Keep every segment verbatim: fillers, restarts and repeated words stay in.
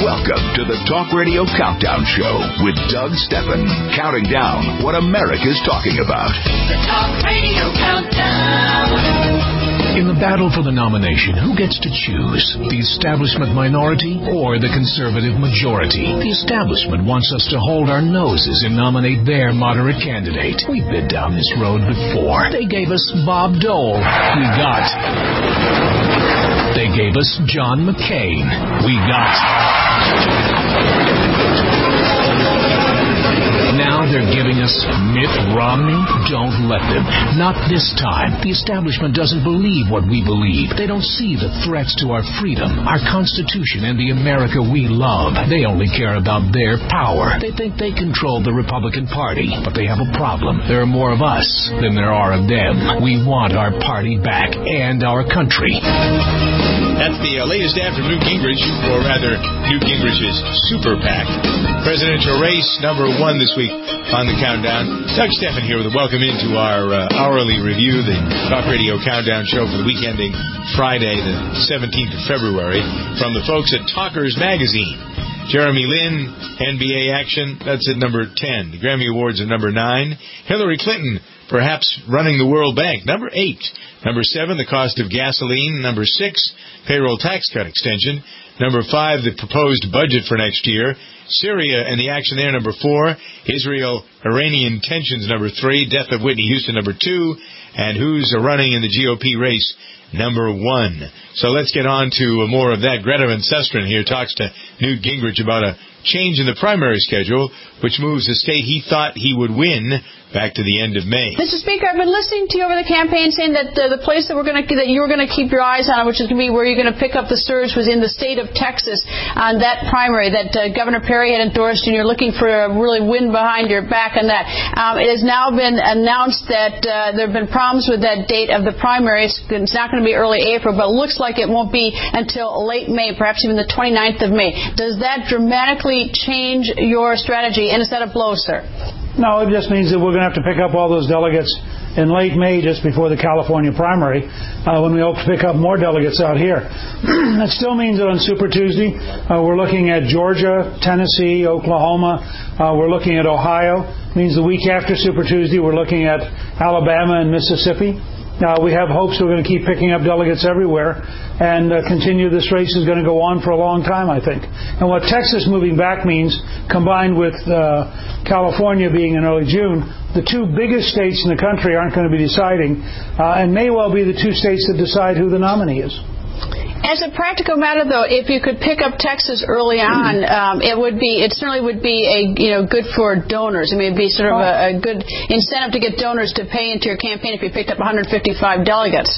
Welcome to the Talk Radio Countdown Show with Doug Steffen, counting down what America's talking about. The Talk Radio Countdown. In the battle for the nomination, who gets to choose? The establishment minority or the conservative majority? The establishment wants us to hold our noses and nominate their moderate candidate. We've been down this road before. They gave us Bob Dole. We got... They gave us John McCain. We got... Now they're giving us Mitt Romney? Don't let them. Not this time. The establishment doesn't believe what we believe. They don't see the threats to our freedom, our Constitution, and the America we love. They only care about their power. They think they control the Republican Party, but they have a problem. There are more of us than there are of them. We want our party back and our country. That's the uh, latest ad from Newt Gingrich, or rather, Newt Gingrich's Super PAC. Presidential race number one this week on the countdown. Doug Steffen here with a welcome into our uh, hourly review, the Talk Radio Countdown Show for the week ending Friday, the seventeenth of February, from the folks at Talkers Magazine. Jeremy Lin, N B A action, that's at number ten. The Grammy Awards are number nine. Hillary Clinton, perhaps running the World Bank, number eight. Number seven, the cost of gasoline. Number six, payroll tax cut extension. Number five, the proposed budget for next year. Syria and the action there, number four. Israel-Iranian tensions, number three. Death of Whitney Houston, number two. And who's running in the G O P race, number one. So let's get on to more of that. Greta Van Susteren here talks to Newt Gingrich about a change in the primary schedule, which moves the state he thought he would win back to the end of May. Mister Speaker, I've been listening to you over the campaign saying that uh, the place that we're going to that you were going to keep your eyes on, which is going to be where you're going to pick up the surge, was in the state of Texas on that primary that uh, Governor Perry had endorsed, and you're looking for a really wind behind your back on that. Um, it has now been announced that uh, there have been problems with that date of the primary. It's, it's not going to be early April, but it looks like it won't be until late May, perhaps even the twenty-ninth of May. Does that dramatically change your strategy, and is that a blow, sir? No, it just means that we're going to have to pick up all those delegates in late May, just before the California primary, uh, when we hope to pick up more delegates out here. It still means that on Super Tuesday, uh, we're looking at Georgia, Tennessee, Oklahoma. Uh, we're looking at Ohio. It means the week after Super Tuesday, we're looking at Alabama and Mississippi. Uh, we have hopes we're going to keep picking up delegates everywhere and uh, continue. This race is going to go on for a long time, I think. And what Texas moving back means, combined with uh, California being in early June, the two biggest states in the country aren't going to be deciding, uh, and may well be the two states that decide who the nominee is. As a practical matter, though, if you could pick up Texas early on, um, it would be it certainly would be a you know good for donors. I mean, it'd be sort of a, a good incentive to get donors to pay into your campaign if you picked up one hundred fifty-five delegates.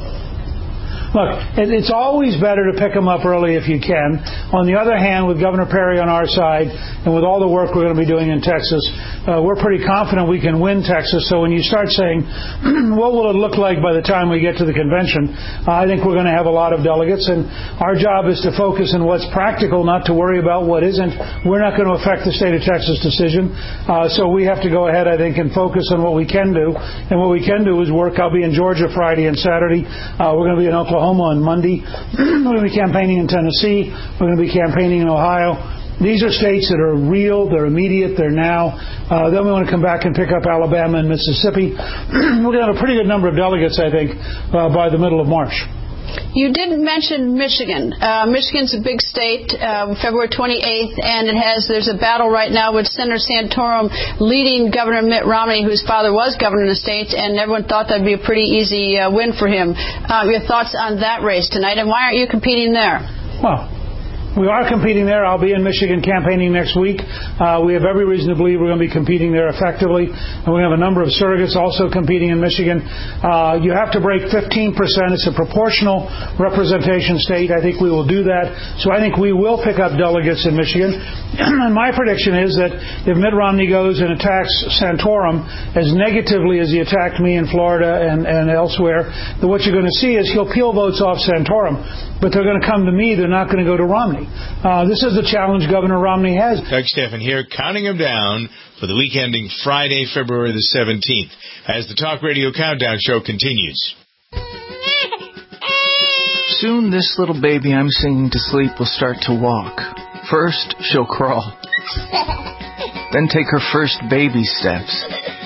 Look, it's always better to pick them up early if you can. On the other hand, with Governor Perry on our side and with all the work we're going to be doing in Texas, uh, we're pretty confident we can win Texas. So when you start saying, what will it look like by the time we get to the convention, uh, I think we're going to have a lot of delegates. And our job is to focus on what's practical, not to worry about what isn't. We're not going to affect the state of Texas decision. Uh, so we have to go ahead, I think, and focus on what we can do. And what we can do is work. I'll be in Georgia Friday and Saturday. Uh, we're going to be in Oklahoma on Monday. We're going to be campaigning in Tennessee. We're going to be campaigning in Ohio. These are states that are real, they're immediate, they're now. Uh, then we want to come back and pick up Alabama and Mississippi. We're going to have a pretty good number of delegates, I think, uh, by the middle of March. You did mention Michigan. Uh, Michigan's a big state, uh, February twenty-eighth, and it has there's a battle right now with Senator Santorum leading Governor Mitt Romney, whose father was governor of the state, and everyone thought that would be a pretty easy uh, win for him. Uh, your thoughts on that race tonight, and why aren't you competing there? Well, we are competing there. I'll be in Michigan campaigning next week. Uh, we have every reason to believe we're going to be competing there effectively. And we're going to have a number of surrogates also competing in Michigan. Uh, you have to break fifteen percent. It's a proportional representation state. I think we will do that. So I think we will pick up delegates in Michigan. And my prediction is that if Mitt Romney goes and attacks Santorum as negatively as he attacked me in Florida and, and elsewhere, that what you're going to see is he'll peel votes off Santorum. But they're going to come to me. They're not going to go to Romney. Uh, this is the challenge Governor Romney has. Doug Steffen here, counting him down for the week ending Friday, February the seventeenth, as the Talk Radio Countdown Show continues. Soon this little baby I'm singing to sleep will start to walk. First, she'll crawl. Then take her first baby steps.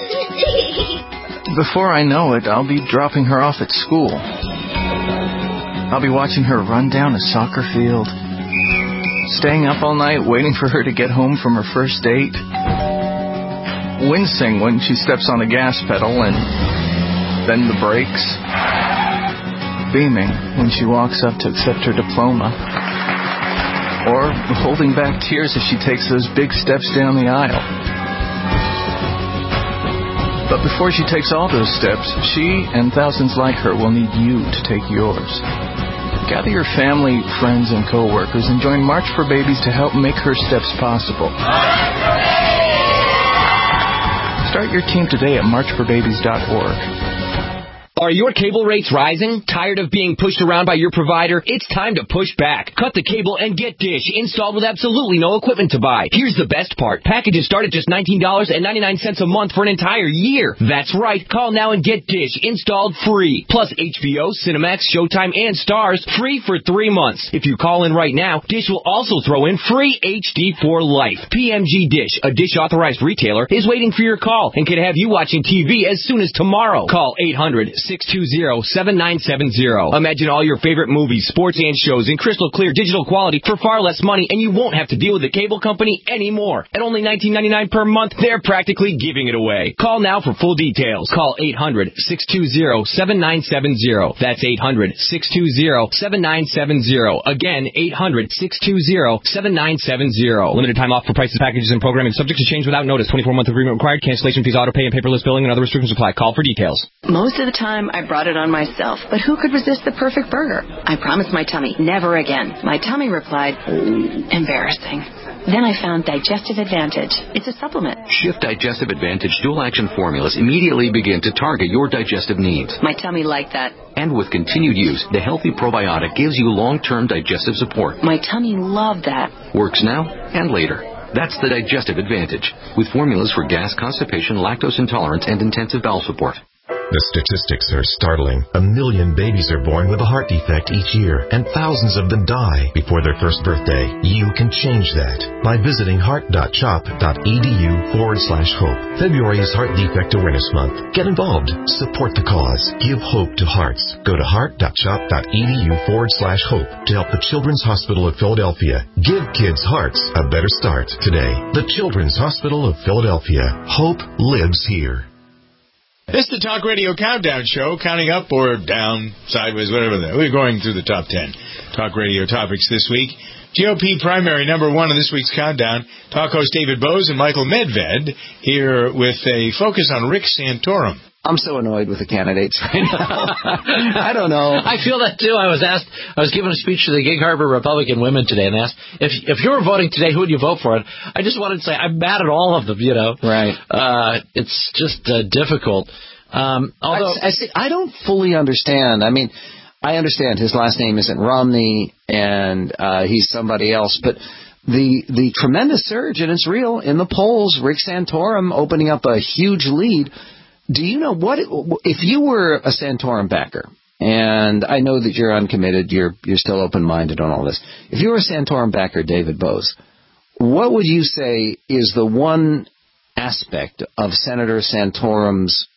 Before I know it, I'll be dropping her off at school. I'll be watching her run down a soccer field, staying up all night waiting for her to get home from her first date, wincing when she steps on the gas pedal and then the brakes, beaming when she walks up to accept her diploma, or holding back tears as she takes those big steps down the aisle. But before she takes all those steps, she and thousands like her will need you to take yours. Gather your family, friends, and co-workers and join March for Babies to help make her steps possible. Start your team today at march for babies dot org. Are your cable rates rising? Tired of being pushed around by your provider? It's time to push back. Cut the cable and get Dish installed with absolutely no equipment to buy. Here's the best part. Packages start at just nineteen dollars and ninety-nine cents a month for an entire year. That's right. Call now and get Dish installed free. Plus H B O, Cinemax, Showtime, and Stars free for three months. If you call in right now, Dish will also throw in free H D for life. P M G Dish, a Dish authorized retailer, is waiting for your call and can have you watching T V as soon as tomorrow. Call eight hundred, six two zero, seven nine seven zero. Imagine all your favorite movies, sports, and shows in crystal clear digital quality for far less money, and you won't have to deal with the cable company anymore. At only nineteen ninety-nine per month, they're practically giving it away. Call now for full details. Call eight hundred, six two zero, seven nine seven zero. That's eight hundred, six two zero, seven nine seven zero. Again, eight hundred, six two zero, seven nine seven zero. Limited time offer, prices, packages, and programming subject to change without notice. twenty-four month agreement required. Cancellation fees, auto pay, and paperless billing and other restrictions apply. Call for details. Most of the time, I brought it on myself, but who could resist the perfect burger? I promised my tummy, never again. My tummy replied, embarrassing. Then I found Digestive Advantage. It's a supplement. Shift Digestive Advantage dual-action formulas immediately begin to target your digestive needs. My tummy liked that. And with continued use, the Healthy Probiotic gives you long-term digestive support. My tummy loved that. Works now and later. That's the Digestive Advantage, with formulas for gas, constipation, lactose intolerance, and intensive bowel support. The statistics are startling. A million babies are born with a heart defect each year, and thousands of them die before their first birthday. You can change that by visiting heart.chop.edu forward slash hope. February is Heart Defect Awareness Month. Get involved. Support the cause. Give hope to hearts. Go to heart.chop.edu forward slash hope to help the Children's Hospital of Philadelphia. Give kids' hearts a better start today. The Children's Hospital of Philadelphia. Hope lives here. This is the Talk Radio Countdown Show, counting up or down, sideways, whatever. That. We're going through the top ten Talk Radio topics this week. G O P primary number one of this week's countdown. Talk host David Bose and Michael Medved here with a focus on Rick Santorum. I'm so annoyed with the candidates right now. I don't know. I feel that, too. I was asked, I was giving a speech to the Gig Harbor Republican women today and asked, if if you were voting today, who would you vote for? I just wanted to say, I'm mad at all of them, you know. Right. Uh, it's just uh, difficult. Um, although I, I, see, I don't fully understand. I mean, I understand his last name isn't Romney and uh, he's somebody else, but the the tremendous surge, and it's real, in the polls, Rick Santorum opening up a huge lead. Do you know what, if you were a Santorum backer, and I know that you're uncommitted, you're you're still open-minded on all this. If you were a Santorum backer, David Bose, what would you say is the one aspect of Senator Santorum's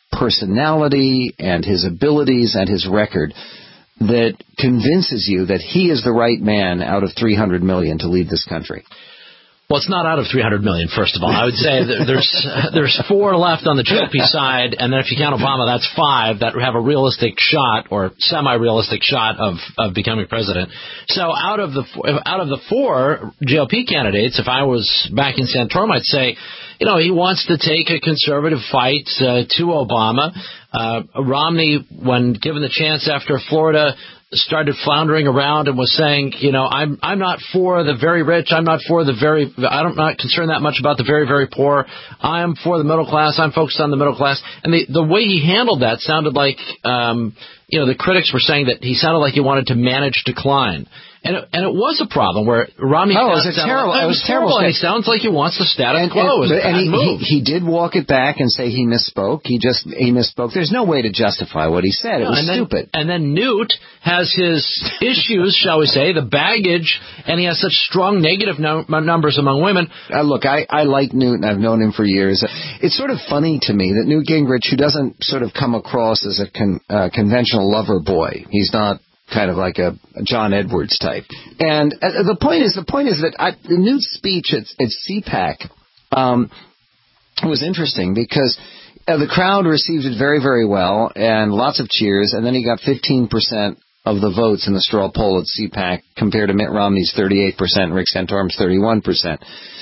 personality and his abilities and his record that convinces you that he is the right man out of three hundred million to lead this country? Well, it's not out of three hundred million, first of all. I would say that there's there's four left on the G O P side, and then if you count Obama, that's five that have a realistic shot or semi-realistic shot of, of becoming president. So out of the out of the four G O P candidates, if I was backing Santorum, I'd say, you know, he wants to take a conservative fight uh, to Obama. Uh, Romney, when given the chance after Florida, started floundering around and was saying, you know, I'm I'm not for the very rich. I'm not for the very, I'm not concerned that much about the very, very poor. I'm for the middle class. I'm focused on the middle class. And the, the way he handled that sounded like, um, you know, the critics were saying that he sounded like he wanted to manage decline. And it, and it was a problem where Romney. Oh, it was a sounded, terrible. It It was was terrible. And he sounds like he wants the status and, quo. And, and he, move. he he did walk it back and say he misspoke. He just he misspoke. There's no way to justify what he said. It was and then, stupid. And then Newt has his issues, shall we say, the baggage, and he has such strong negative no- numbers among women. Uh, look, I, I like Newt, and I've known him for years. It's sort of funny to me that Newt Gingrich, who doesn't sort of come across as a con, uh, conventional lover boy, he's not kind of like a John Edwards type. And uh, the point is, the point is that I, the Newt's speech at, at C PAC um, was interesting because uh, the crowd received it very, very well, and lots of cheers, and then he got fifteen percent of the votes in the straw poll at C PAC compared to Mitt Romney's thirty-eight percent and Rick Santorum's thirty-one percent.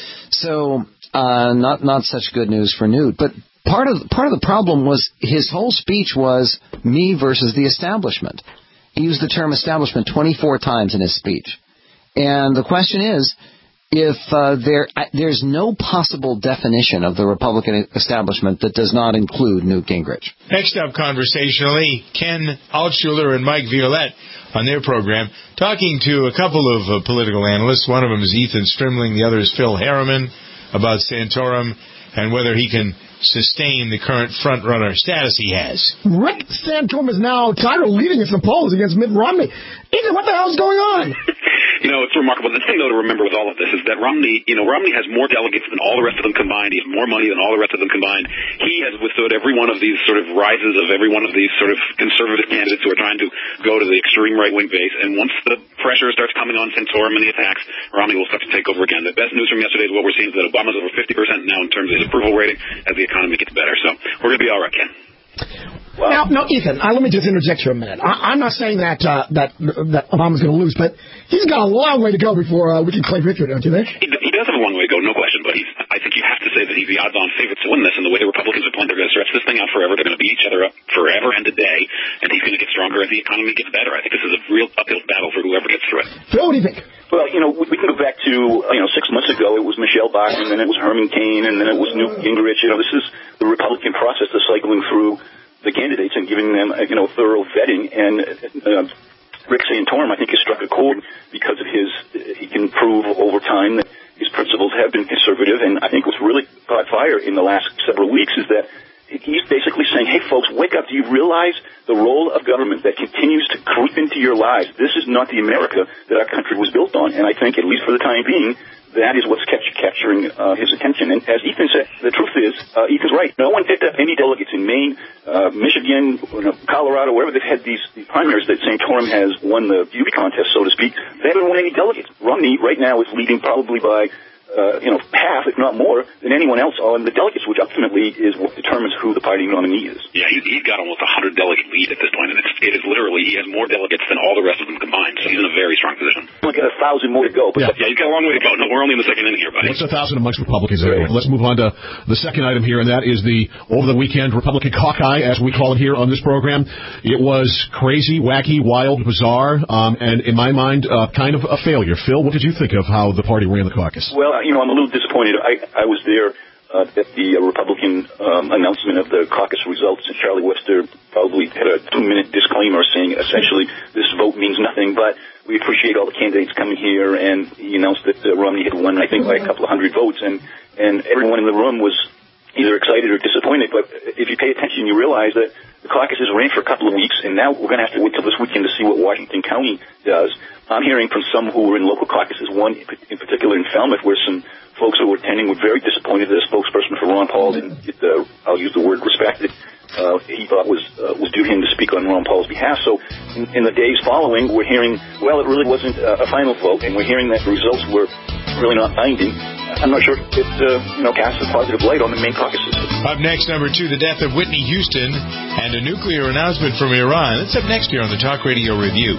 So uh, not not such good news for Newt. But part of part of the problem was his whole speech was me versus the establishment. He used the term establishment twenty-four times in his speech. And the question is, if uh, there there's no possible definition of the Republican establishment that does not include Newt Gingrich. Next up, conversationally, Ken Altshuler and Mike Violette on their program, talking to a couple of uh, political analysts. One of them is Ethan Strimling, the other is Phil Harriman, about Santorum and whether he can sustain the current front-runner status he has. Rick Santorum is now tired of leading in some polls against Mitt Romney. Ethan, what the hell's going on? You know, it's remarkable. The thing, though, to remember with all of this is that Romney, you know, Romney has more delegates than all the rest of them combined. He has more money than all the rest of them combined. He has withstood every one of these sort of rises of every one of these sort of conservative candidates who are trying to go to the extreme right-wing base. And once the pressure starts coming on Santorum and the attacks, Romney will start to take over again. The best news from yesterday is what we're seeing is that Obama's over fifty percent now in terms of his approval rating as the economy gets better. So we're going to be all right, Ken. Well, now, now, Ethan, uh, let me just interject here a minute. I, I'm not saying that uh, that that Obama's going to lose, but he's got a long way to go before uh, we can claim victory, don't you think? He, he does have a long way to go, no question, but he's, I think you have to say that he's the odds-on favorite to win this, and the way the Republicans are playing, they're going to stretch this thing out forever. They're going to beat each other up forever and a day, and he's going to get stronger as the economy gets better. I think this is a real uphill battle for whoever gets through it. Phil, what do you think? Well, you know, we can go back to, you know, six months ago, it was Michelle Bachmann, then it was Herman Cain, and then it was Newt Gingrich. You know, this is the Republican process of cycling through the candidates and giving them, you know, thorough vetting. And uh, Rick Santorum, I think, has struck a chord because of his, he can prove over time that his principles have been conservative. And I think what's really caught fire in the last several weeks is that he's basically saying, hey, folks, wake up. Do you realize the role of government that continues to creep into your lives? This is not the America that our country was built on. And I think, at least for the time being, that is what's catch, capturing uh, his attention. And as Ethan said, the truth is, uh, Ethan's right. No one picked up any delegates in Maine, uh, Michigan, you know, Colorado, wherever they've had these, these primaries that Santorum has won the beauty contest, so to speak. They haven't won any delegates. Romney right now is leading probably by Uh, you know, half, if not more, than anyone else on the delegates, which ultimately is what determines who the party nominee is. Yeah, he's, he's got almost a hundred delegate lead at this point, and it's, it is literally, he has more delegates than all the rest of them combined, so he's in a very strong position. We've got a thousand more to go. But yeah. yeah, he's got a long way to go. No, we're only in the second inning here, buddy. What's a thousand amongst Republicans anyway? Let's move on to the second item here, and that is the over-the-weekend Republican Hawkeye, as we call it here on this program. It was crazy, wacky, wild, bizarre, um, and in my mind, uh, kind of a failure. Phil, what did you think of how the party ran the caucus? Well, you know, I'm a little disappointed. I, I was there uh, at the uh, Republican um, announcement of the caucus results, and Charlie Webster probably had a two-minute disclaimer saying essentially this vote means nothing, but we appreciate all the candidates coming here, and he announced that uh, Romney had won, I think, by a couple of hundred votes, and, and everyone in the room was either excited or disappointed. But if you pay attention, you realize that the caucuses ran for a couple of weeks, and now we're going to have to wait till this weekend to see what Washington County does. I'm hearing from some who were in local caucuses, one in particular in Falmouth, where some folks who were attending were very disappointed that a spokesperson for Ron Paul didn't get the, I'll use the word respected, uh, he thought was uh, was due him to speak on Ron Paul's behalf. So in, in the days following, we're hearing, well, it really wasn't a, a final vote, and we're hearing that the results were really not binding. I'm not sure if it, uh, you know, casts a positive light on the main caucus system. Up next, number two, the death of Whitney Houston and a nuclear announcement from Iran. That's up next here on the Talk Radio Review.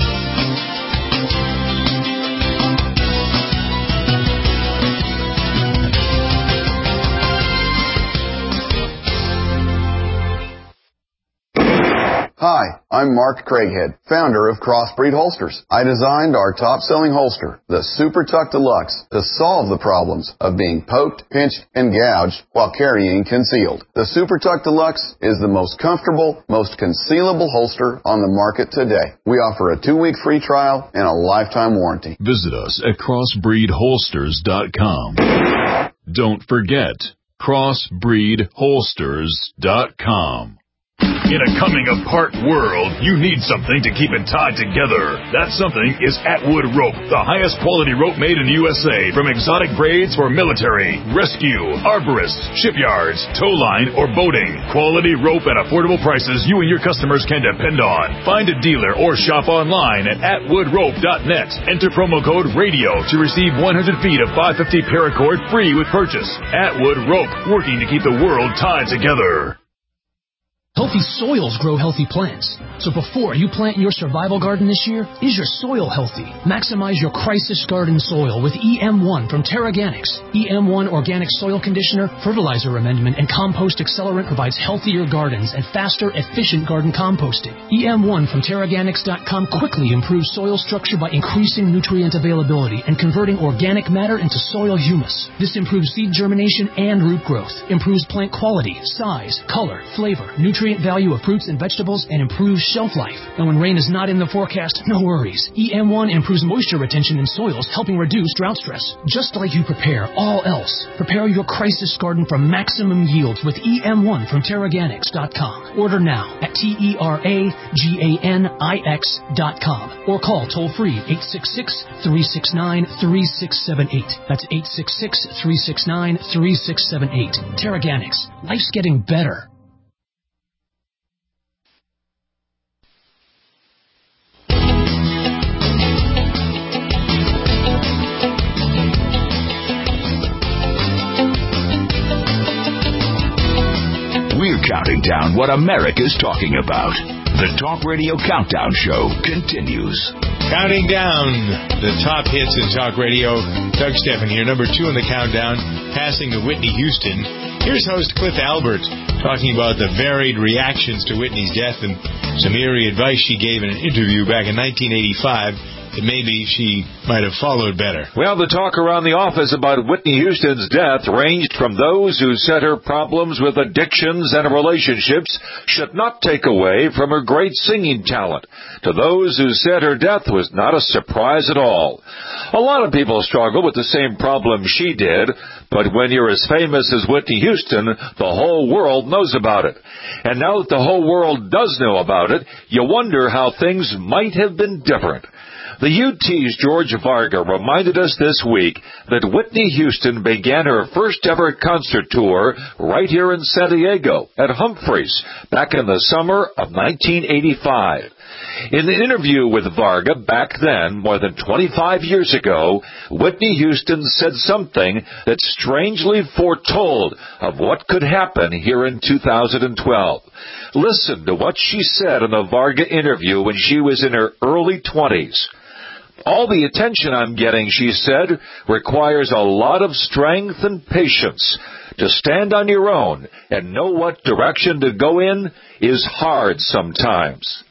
Hi, I'm Mark Craighead, founder of Crossbreed Holsters. I designed our top-selling holster, the Super Tuck Deluxe, to solve the problems of being poked, pinched, and gouged while carrying concealed. The Super Tuck Deluxe is the most comfortable, most concealable holster on the market today. We offer a two-week free trial and a lifetime warranty. Visit us at crossbreed holsters dot com. Don't forget, crossbreed holsters dot com. In a coming-apart world, you need something to keep it tied together. That something is Atwood Rope, the highest quality rope made in the U S A, from exotic grades for military, rescue, arborists, shipyards, tow line, or boating. Quality rope at affordable prices you and your customers can depend on. Find a dealer or shop online at atwood rope dot net. Enter promo code RADIO to receive one hundred feet of five fifty paracord free with purchase. Atwood Rope, working to keep the world tied together. Healthy soils grow healthy plants. So before you plant your survival garden this year, is your soil healthy? Maximize your crisis garden soil with E M one from TerraGanix. E M one Organic Soil Conditioner, Fertilizer Amendment, and Compost Accelerant provides healthier gardens and faster, efficient garden composting. E M one from Terraganix dot com quickly improves soil structure by increasing nutrient availability and converting organic matter into soil humus. This improves seed germination and root growth, improves plant quality, size, color, flavor, nutrient value of fruits and vegetables, and improves shelf life. And when rain is not in the forecast, no worries. E M one improves moisture retention in soils, helping reduce drought stress. Just like you prepare all else, prepare your crisis garden for maximum yields with E M one from Terraganix dot com. Order now at T E R A G A N I X dot com or call toll-free eight six six, three six nine, three six seven eight. That's eight six six, three six nine, three six seven eight. Terraganix. Life's getting better. We're counting down what America's talking about. The Talk Radio Countdown Show continues. Counting down the top hits in Talk Radio. Doug Steffen here, number two in the countdown, passing to Whitney Houston. Here's host Cliff Albert talking about the varied reactions to Whitney's death and some eerie advice she gave in an interview back in nineteen eighty-five. That maybe she might have followed better. Well, the talk around the office about Whitney Houston's death ranged from those who said her problems with addictions and relationships should not take away from her great singing talent, to those who said her death was not a surprise at all. A lot of people struggle with the same problem she did, but when you're as famous as Whitney Houston, the whole world knows about it. And now that the whole world does know about it, you wonder how things might have been different. The U T's George Varga reminded us this week that Whitney Houston began her first-ever concert tour right here in San Diego at Humphreys back in the summer of nineteen eighty-five. In the interview with Varga back then, more than twenty-five years ago, Whitney Houston said something that strangely foretold of what could happen here in two thousand twelve. Listen to what she said in the Varga interview when she was in her early twenties. All the attention I'm getting, she said, requires a lot of strength and patience. To stand on your own and know what direction to go in is hard sometimes.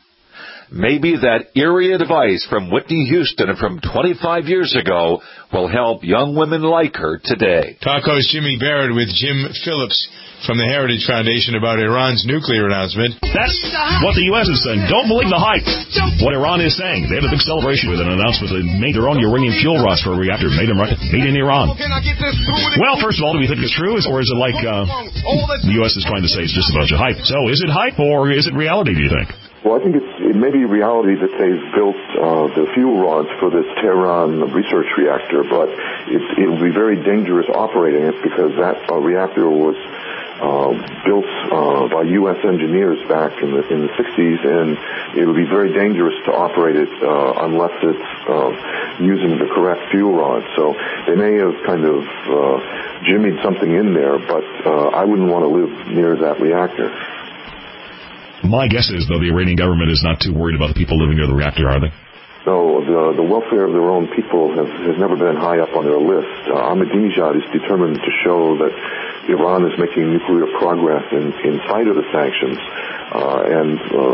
Maybe that eerie advice from Whitney Houston from twenty-five years ago will help young women like her today. Talk host Jimmy Barrett with Jim Phillips from the Heritage Foundation about Iran's nuclear announcement. That's what the U S is saying. Don't believe the hype. What Iran is saying. They had a big celebration with an announcement. They made their own uranium fuel rods for a reactor. Made them right. Made in Iran. Well, first of all, do we think it's true? Or is it like uh, the U S is trying to say it's just a bunch of hype? So is it hype or is it reality, do you think? Well, I think it's, it may be reality that they've built uh, the fuel rods for this Tehran research reactor, but it, it will be very dangerous operating it because that uh, reactor was uh, built uh, by U S engineers back in the in the sixties, and it would be very dangerous to operate it uh, unless it's uh, using the correct fuel rod. So they may have kind of uh, jimmied something in there, but uh, I wouldn't want to live near that reactor. My guess is, though, the Iranian government is not too worried about the people living near the reactor, are they? No, the, the welfare of their own people has, has never been high up on their list. Uh, Ahmadinejad is determined to show that Iran is making nuclear progress in, in spite of the sanctions. Uh, and uh,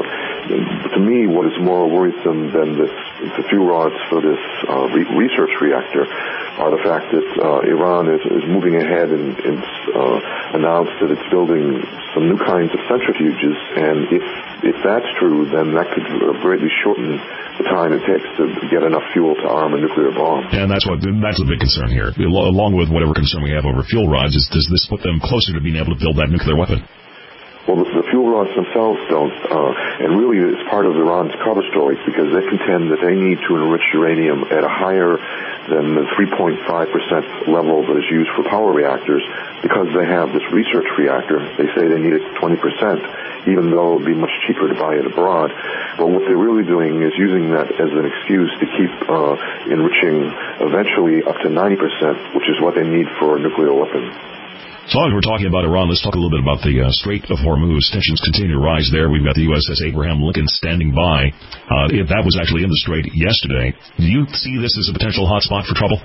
to me, what is more worrisome than this, the few rods for this uh, re- research reactor are the fact that uh, Iran is, is moving ahead and, and uh, announced that it's building some new kinds of centrifuges. And if if that's true, then that could greatly shorten the time it takes to get enough fuel to arm a nuclear bomb. And that's what that's a big concern here. Along with whatever concern we have over fuel rods, is does this put them closer to being able to build that nuclear weapon? Well, the, the fuel rods themselves don't, uh, and really it's part of Iran's cover story because they contend that they need to enrich uranium at a higher than the three point five percent level that is used for power reactors because they have this research reactor. They say they need it twenty percent, even though it would be much cheaper to buy it abroad. But what they're really doing is using that as an excuse to keep uh, enriching eventually up to ninety percent, which is what they need for a nuclear weapon. So as we're talking about Iran, let's talk a little bit about the uh, Strait of Hormuz. Tensions continue to rise there. We've got the U S S Abraham Lincoln standing by. Uh, if that was actually in the strait yesterday. Do you see this as a potential hotspot for trouble?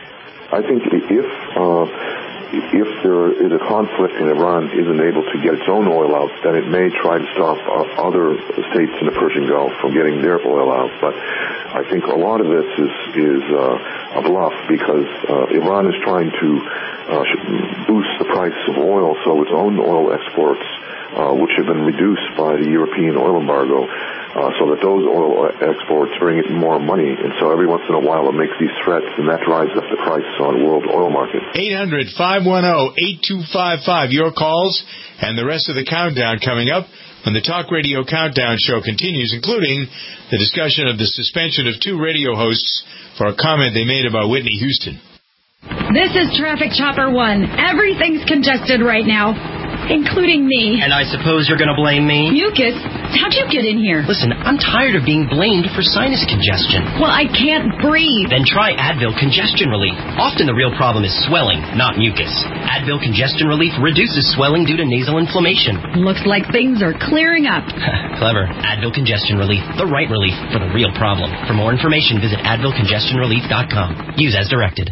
I think if uh, if there is a conflict and Iran isn't able to get its own oil out, then it may try to stop uh, other states in the Persian Gulf from getting their oil out. But I think a lot of this is is uh, a bluff because uh, Iran is trying to uh, boost the price of oil, so its own oil exports, uh, which have been reduced by the European oil embargo, uh, so that those oil exports bring it more money. And so every once in a while it makes these threats, and that drives up the price on world oil market. eight hundred, five one zero, eight two five five. Your calls and the rest of the countdown coming up when the Talk Radio Countdown show continues, including the discussion of the suspension of two radio hosts for a comment they made about Whitney Houston. This is Traffic Chopper One. Everything's congested right now, including me. And I suppose you're going to blame me? Mucus? How'd you get in here? Listen, I'm tired of being blamed for sinus congestion. Well, I can't breathe. Then try Advil Congestion Relief. Often the real problem is swelling, not mucus. Advil Congestion Relief reduces swelling due to nasal inflammation. Looks like things are clearing up. Clever. Advil Congestion Relief. The right relief for the real problem. For more information, visit advil congestion relief dot com. Use as directed.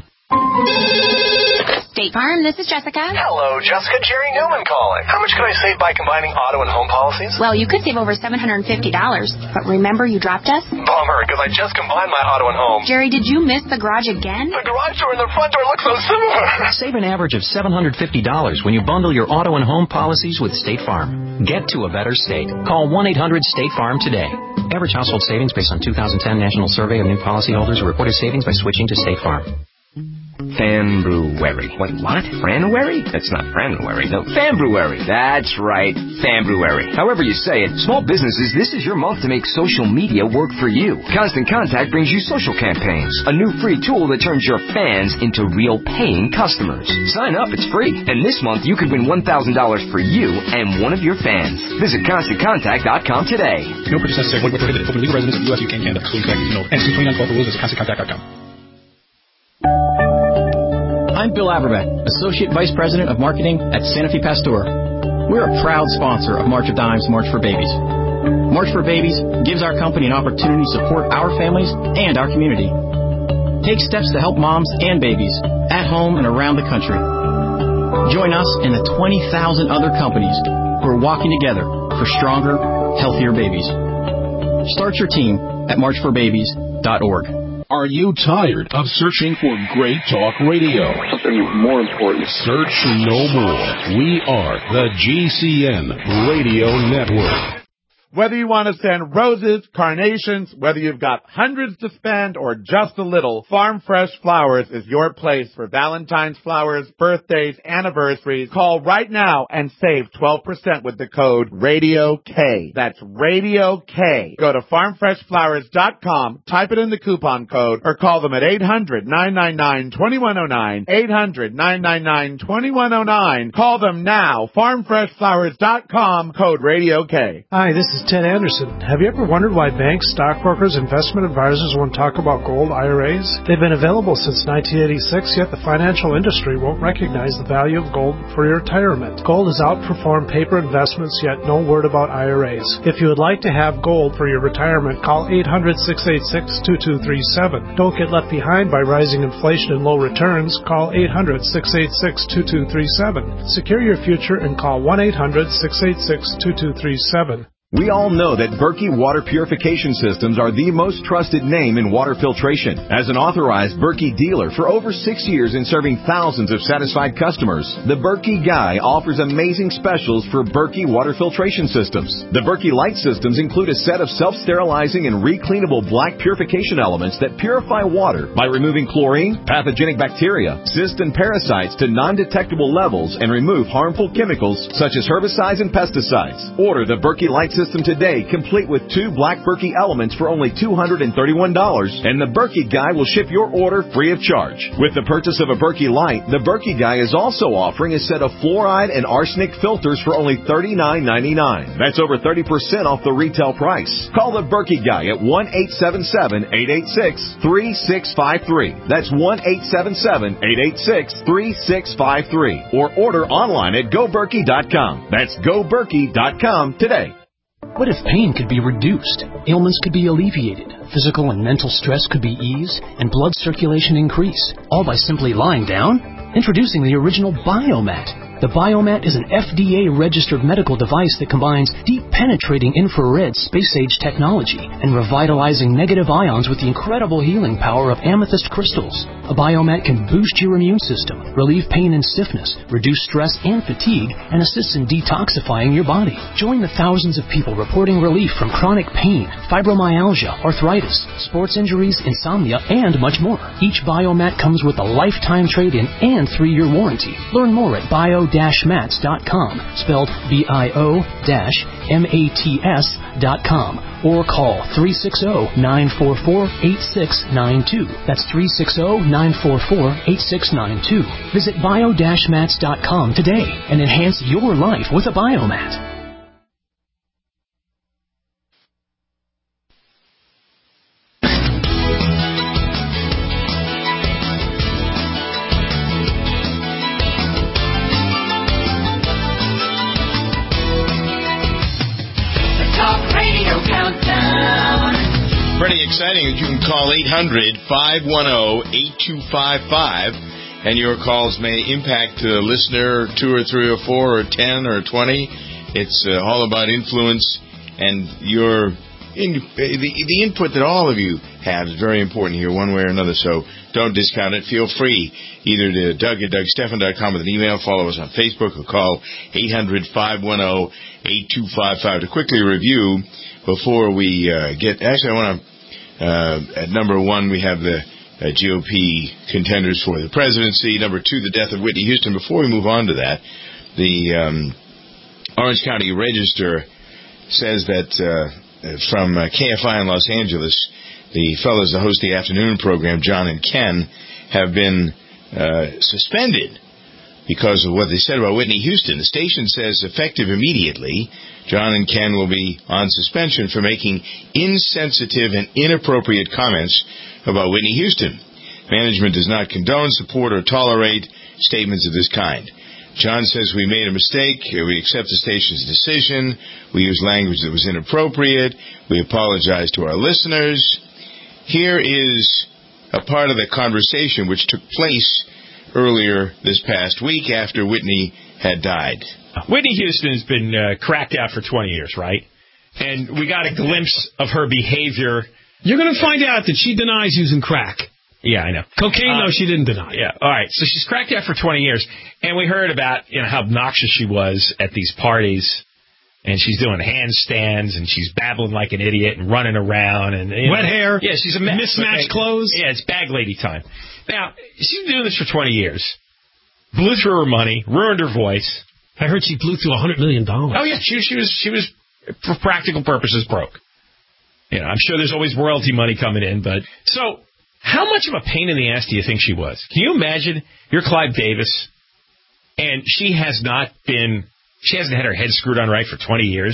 State Farm, this is Jessica. Hello, Jessica. Jerry Newman calling. How much can I save by combining auto and home policies? Well, you could save over seven hundred fifty dollars. But remember you dropped us? Bummer, because I just combined my auto and home. Jerry, did you miss the garage again? The garage door and the front door look so similar. Save an average of seven hundred fifty dollars when you bundle your auto and home policies with State Farm. Get to a better state. Call one eight hundred state farm today. Average household savings based on two thousand ten National Survey of New Policyholders reported savings by switching to State Farm. Fanbrewery. Wait, what? Franuary? That's not Franuary. No, Fanbrewery. That's right, Fanbrewery. However you say it, small businesses, this is your month to make social media work for you. Constant Contact brings you social campaigns, a new free tool that turns your fans into real paying customers. Sign up, it's free. And this month you could win one thousand dollars for you and one of your fans. Visit constant contact dot com today. No purchase necessary. Void where prohibited. For legal residents of the U S, U K, and Canada. Excluding correct note. And see twenty-nine twelve for rules at constant contact dot com. I'm Bill Averbeck, Associate Vice President of Marketing at Sanofi Pasteur. We're a proud sponsor of March of Dimes March for Babies. March for Babies gives our company an opportunity to support our families and our community. Take steps to help moms and babies at home and around the country. Join us and the twenty thousand other companies who are walking together for stronger, healthier babies. Start your team at march for babies dot org. Are you tired of searching for great talk radio? Something more important. Search no more. We are the G C N Radio Network. Whether you want to send roses, carnations, whether you've got hundreds to spend or just a little, Farm Fresh Flowers is your place for Valentine's flowers, birthdays, anniversaries. Call right now and save twelve percent with the code Radio K. That's Radio K. Go to farm fresh flowers dot com, type it in the coupon code, or call them at eight hundred, nine nine nine, two one zero nine, eight hundred, nine nine nine, two one zero nine. Call them now, farm fresh flowers dot com, code Radio K. Hi, this is is Ted Anderson. Have you ever wondered why banks, stockbrokers, investment advisors won't talk about gold I R As? They've been available since nineteen eighty-six, yet the financial industry won't recognize the value of gold for your retirement. Gold has outperformed paper investments, yet no word about I R As. If you would like to have gold for your retirement, call eight hundred, six eight six, two two three seven. Don't get left behind by rising inflation and low returns. Call eight hundred, six eight six, two two three seven. Secure your future and call one eight hundred, six eight six, two two three seven. We all know that Berkey Water Purification Systems are the most trusted name in water filtration. As an authorized Berkey dealer for over six years and serving thousands of satisfied customers, the Berkey Guy offers amazing specials for Berkey Water Filtration Systems. The Berkey Light Systems include a set of self-sterilizing and recleanable black purification elements that purify water by removing chlorine, pathogenic bacteria, cysts, and parasites to non-detectable levels and remove harmful chemicals such as herbicides and pesticides. Order the Berkey Light System today, complete with two black Berkey elements for only two hundred thirty-one dollars, and the Berkey Guy will ship your order free of charge. With the purchase of a Berkey Light, the Berkey Guy is also offering a set of fluoride and arsenic filters for only thirty-nine ninety-nine. That's over thirty percent off the retail price. Call the Berkey Guy at one eight seven seven, eight eight six, three six five three. That's one eight seven seven, eight eight six, three six five three. Or order online at go berkey dot com. That's go berkey dot com today. What if pain could be reduced, ailments could be alleviated, physical and mental stress could be eased, and blood circulation increase, all by simply lying down? Introducing the original Biomat. The Biomat is an F D A-registered medical device that combines deep-penetrating infrared space-age technology and revitalizing negative ions with the incredible healing power of amethyst crystals. A Biomat can boost your immune system, relieve pain and stiffness, reduce stress and fatigue, and assists in detoxifying your body. Join the thousands of people reporting relief from chronic pain, fibromyalgia, arthritis, sports injuries, insomnia, and much more. Each Biomat comes with a lifetime trade-in and three-year warranty. Learn more at bio mats dot com, spelled B I O M A T S dot com, or call three six zero, nine four four, eight six nine two. That's three six zero, nine four four, eight six nine two. Visit bio mats dot com today and enhance your life with a Biomat. Pretty exciting. You can call eight hundred, five one zero, eight two five five, and your calls may impact a listener two or three or four or ten or twenty. It's uh, all about influence, and your in, the, the input that all of you have is very important here one way or another, so don't discount it. Feel free either to Doug at doug stephan dot com with an email, follow us on Facebook, or call eight hundred, five one zero, eight two five five. To quickly review before we uh, get... Actually, I want to... Uh, at number one, we have the uh, G O P contenders for the presidency. Number two, the death of Whitney Houston. Before we move on to that, the um, Orange County Register says that uh, from uh, K F I in Los Angeles, the fellows that host the afternoon program, John and Ken, have been uh, suspended because of what they said about Whitney Houston. The station says effective immediately, John and Ken will be on suspension for making insensitive and inappropriate comments about Whitney Houston. Management does not condone, support, or tolerate statements of this kind. John says we made a mistake. We accept the station's decision. We used language that was inappropriate. We apologize to our listeners. Here is a part of the conversation which took place earlier this past week after Whitney had died. Whitney Houston has been uh, cracked out for twenty years, right? And we got a glimpse of her behavior. You're going to find out that she denies using crack. Yeah, I know. Cocaine, uh, though, she didn't deny. Yeah, all right. So she's cracked out for twenty years. And we heard about, you know, how obnoxious she was at these parties. And she's doing handstands, and she's babbling like an idiot and running around. and you Wet know, hair. Yeah, she's a mess. Mismatched okay. clothes. Yeah, it's bag lady time. Now, she's been doing this for twenty years. Blew through her money, ruined her voice. I heard she blew through one hundred million dollars. Oh, yeah, she, she was, she was, for practical purposes, broke. You know, I'm sure there's always royalty money coming in, but... So, how much of a pain in the ass do you think she was? Can you imagine you're Clive Davis, and she has not been... She hasn't had her head screwed on right for twenty years,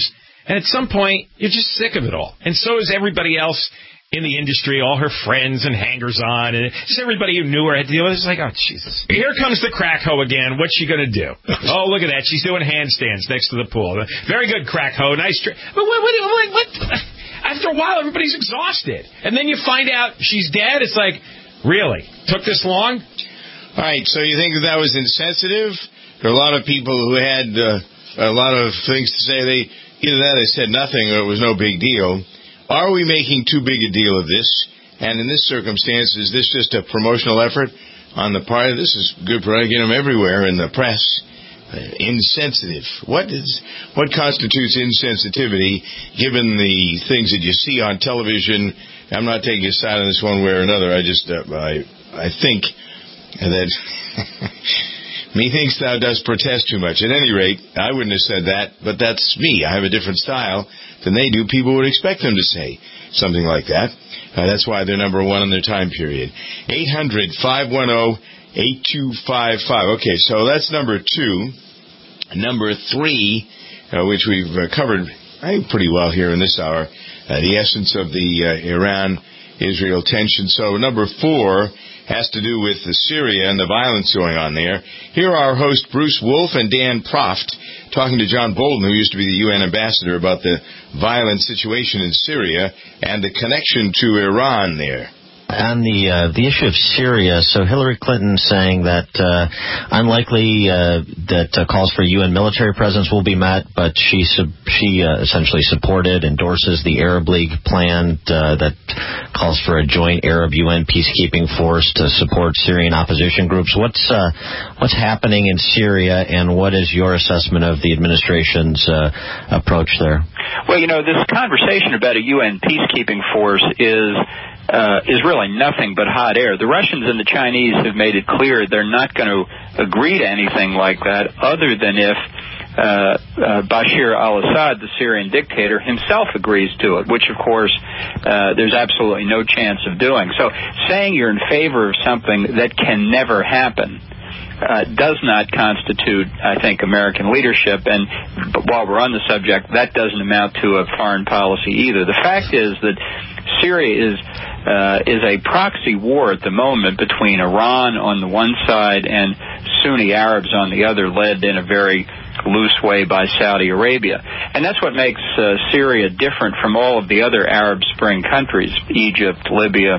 And at some point, you're just sick of it all. And so is everybody else in the industry, all her friends and hangers-on, and just everybody who knew her had to deal with it. It's like, oh, Jesus. Here comes the crack hoe again. What's she going to do? Oh, look at that. She's doing handstands next to the pool. Very good, crack hoe. Nice. Tra- but what, what, what, what? After a while, everybody's exhausted. And then you find out she's dead. It's like, really? Took this long? All right, so you think that that was insensitive? There are a lot of people who had uh, a lot of things to say. They Either that or they said nothing or it was no big deal. Are we making too big a deal of this? And in this circumstance, is this just a promotional effort on the part of this? Is good for getting them everywhere in the press. Uh, insensitive. What is what constitutes insensitivity given the things that you see on television? I'm not taking a side on this one way or another. I just uh, I I think that methinks thou dost protest too much. At any rate, I wouldn't have said that, but that's me. I have a different style than they do. People would expect them to say something like that. Uh, that's why they're number one in their time period. eight hundred, five one zero, eight two five five. Okay, so that's number two. Number three, uh, which we've uh, covered I think pretty well here in this hour, uh, the essence of the uh, Iran-Israel tension. So number four has to do with the Syria and the violence going on there. Here are our hosts Bruce Wolf and Dan Proft talking to John Bolton, who used to be the U N ambassador, about the violent situation in Syria and the connection to Iran there. On the uh, the issue of Syria, so Hillary Clinton saying that uh, unlikely uh, that uh, calls for U N military presence will be met, but she sub- she uh, essentially supported, endorses the Arab League plan uh, that calls for a joint Arab U N peacekeeping force to support Syrian opposition groups. What's uh, what's happening in Syria, and what is your assessment of the administration's uh, approach there? Well, you know, this conversation about a U N peacekeeping force is Uh, is really nothing but hot air. The Russians and the Chinese have made it clear they're not going to agree to anything like that other than if uh, uh, Bashir al-Assad, the Syrian dictator, himself agrees to it, which, of course, uh, there's absolutely no chance of doing. So saying you're in favor of something that can never happen Uh, does not constitute, I think, American leadership. And while we're on the subject, that doesn't amount to a foreign policy either. The fact is that Syria is uh, is a proxy war at the moment between Iran on the one side and Sunni Arabs on the other, led in a very loose way by Saudi Arabia. And that's what makes uh, Syria different from all of the other Arab Spring countries, Egypt, Libya,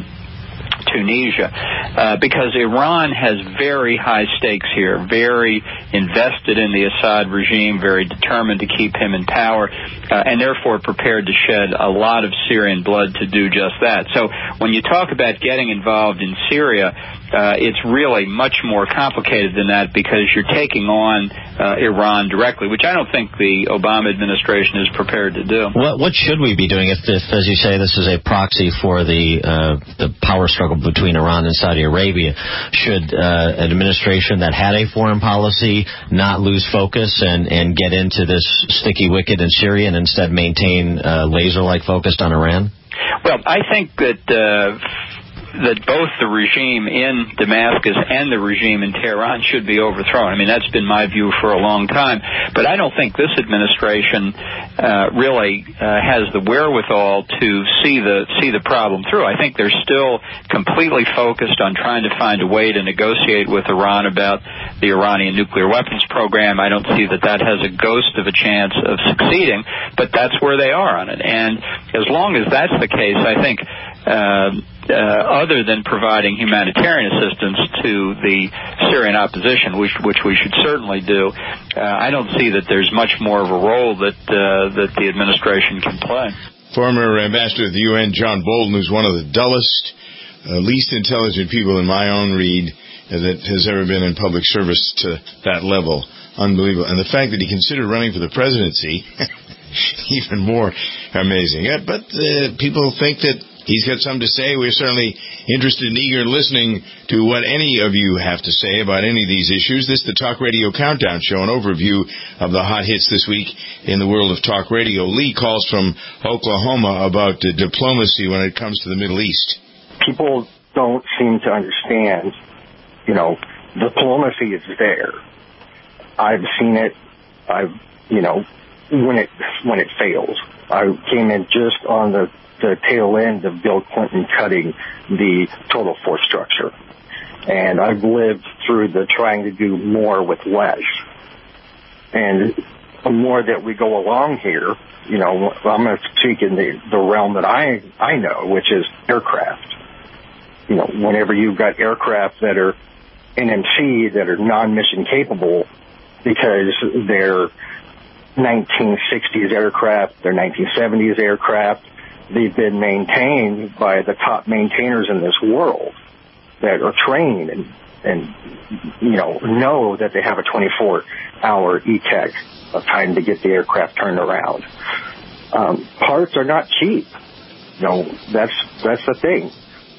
Tunisia, uh, because Iran has very high stakes here, very invested in the Assad regime, very determined to keep him in power, uh, and therefore prepared to shed a lot of Syrian blood to do just that. So when you talk about getting involved in Syria, uh, it's really much more complicated than that, because you're taking on uh, Iran directly, which I don't think the Obama administration is prepared to do. What, what should we be doing if, if, as you say, this is a proxy for the uh, the power struggle between Iran and Saudi Arabia? Should uh, an administration that had a foreign policy not lose focus and, and get into this sticky wicket in Syria and instead maintain uh, laser-like focused on Iran? Well, I think that uh, that both the regime in Damascus and the regime in Tehran should be overthrown. I mean, that's been my view for a long time. But I don't think this administration uh, really uh, has the wherewithal to see the see the problem through. I think they're still completely focused on trying to find a way to negotiate with Iran about the Iranian nuclear weapons program. I don't see that that has a ghost of a chance of succeeding, but that's where they are on it. And as long as that's the case, I think uh, uh, other than providing humanitarian assistance to the Syrian opposition, which, which we should certainly do, uh, I don't see that there's much more of a role that uh, that the administration can play. Former ambassador of the U N, John Bolton, who's one of the dullest, uh, least intelligent people in my own read uh, that has ever been in public service to that level. Unbelievable. And the fact that he considered running for the presidency, even more amazing. Yeah, but uh, people think that he's got something to say. We're certainly interested and eager in listening to what any of you have to say about any of these issues. This is the Talk Radio Countdown Show, an overview of the hot hits this week in the world of talk radio. Lee calls from Oklahoma about uh, diplomacy when it comes to the Middle East. People don't seem to understand, you know, diplomacy is there. I've seen it. I've, you know, when it when it fails. I came in just on the, the tail end of Bill Clinton cutting the total force structure. And I've lived through the trying to do more with less. And the more that we go along here, you know, I'm going to speak in the, the realm that I, I know, which is aircraft. You know, whenever you've got aircraft that are N M C, that are non-mission capable because they're nineteen sixties aircraft, they're nineteen seventies aircraft, they've been maintained by the top maintainers in this world that are trained and, and you know, know that they have a twenty-four hour E T E C of time to get the aircraft turned around. Um, parts are not cheap. You know, that's, that's the thing.